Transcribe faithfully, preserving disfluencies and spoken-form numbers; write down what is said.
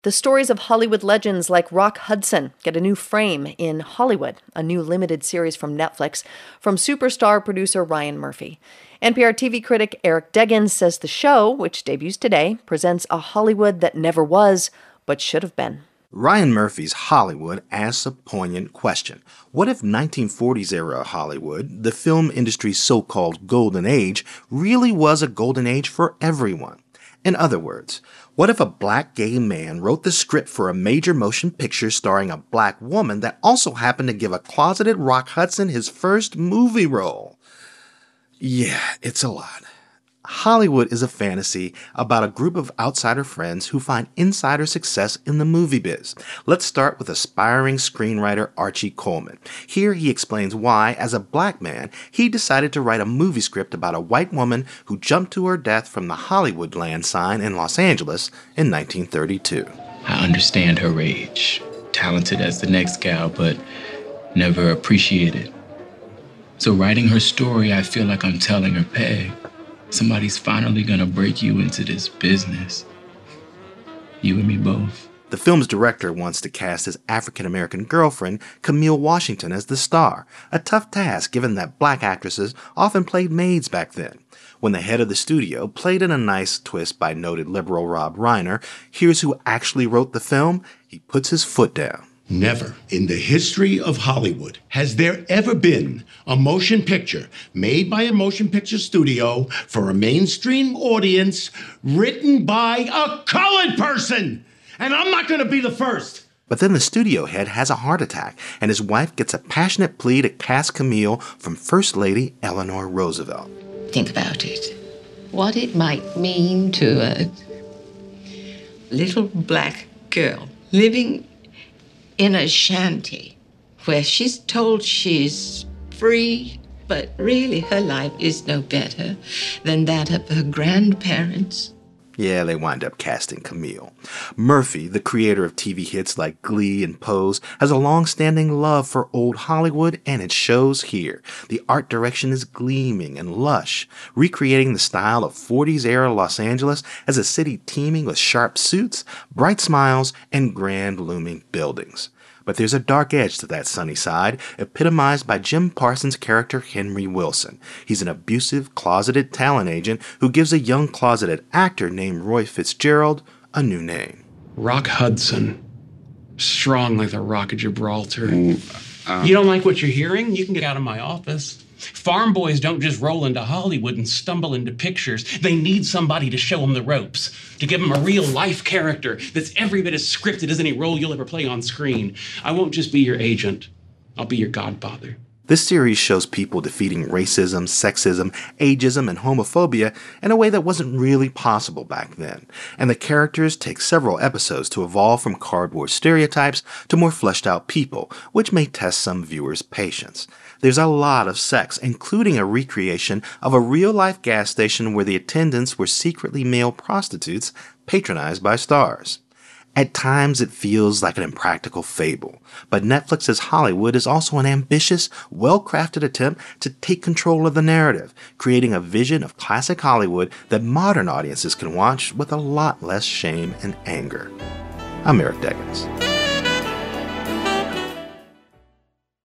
The stories of Hollywood legends like Rock Hudson get a new frame in Hollywood, a new limited series from Netflix, from superstar producer Ryan Murphy. N P R T V critic Eric Deggans says the show, which debuts today, presents a Hollywood that never was, but should have been. Ryan Murphy's Hollywood asks a poignant question. What if nineteen forties era Hollywood, the film industry's so-called golden age, really was a golden age for everyone? In other words, what if a black gay man wrote the script for a major motion picture starring a black woman that also happened to give a closeted Rock Hudson his first movie role? Yeah, it's a lot. Hollywood is a fantasy about a group of outsider friends who find insider success in the movie biz. Let's start with aspiring screenwriter Archie Coleman. Here he explains why, as a black man, he decided to write a movie script about a white woman who jumped to her death from the Hollywood land sign in Los Angeles in nineteen thirty-two. I understand her rage. Talented as the next gal, but never appreciated. So writing her story, I feel like I'm telling her, Peg, somebody's finally gonna break you into this business. You and me both. The film's director wants to cast his African-American girlfriend, Camille Washington, as the star, a tough task given that black actresses often played maids back then. When the head of the studio, played in a nice twist by noted liberal Rob Reiner, hears who actually wrote the film, he puts his foot down. Never in the history of Hollywood has there ever been a motion picture made by a motion picture studio for a mainstream audience written by a colored person. And I'm not going to be the first. But then the studio head has a heart attack, and his wife gets a passionate plea to cast Camille from First Lady Eleanor Roosevelt. Think about it. What it might mean to a little black girl living in a shanty where she's told she's free, but really her life is no better than that of her grandparents. Yeah, they wind up casting Camille. Murphy, the creator of T V hits like Glee and Pose, has a long-standing love for old Hollywood, and it shows here. The art direction is gleaming and lush, recreating the style of forties-era Los Angeles as a city teeming with sharp suits, bright smiles, and grand looming buildings. But there's a dark edge to that sunny side, epitomized by Jim Parsons' character Henry Wilson. He's an abusive, closeted talent agent who gives a young closeted actor named Roy Fitzgerald a new name. Rock Hudson. Strong like the Rock of Gibraltar. Mm, um, you don't like what you're hearing? You can get out of my office. Farm boys don't just roll into Hollywood and stumble into pictures. They need somebody to show them the ropes, to give them a real-life character that's every bit as scripted as any role you'll ever play on screen. I won't just be your agent. I'll be your godfather. This series shows people defeating racism, sexism, ageism, and homophobia in a way that wasn't really possible back then. And the characters take several episodes to evolve from cardboard stereotypes to more fleshed-out people, which may test some viewers' patience. There's a lot of sex, including a recreation of a real-life gas station where the attendants were secretly male prostitutes patronized by stars. At times it feels like an impractical fable, but Netflix's Hollywood is also an ambitious, well-crafted attempt to take control of the narrative, creating a vision of classic Hollywood that modern audiences can watch with a lot less shame and anger. I'm Eric Deggans.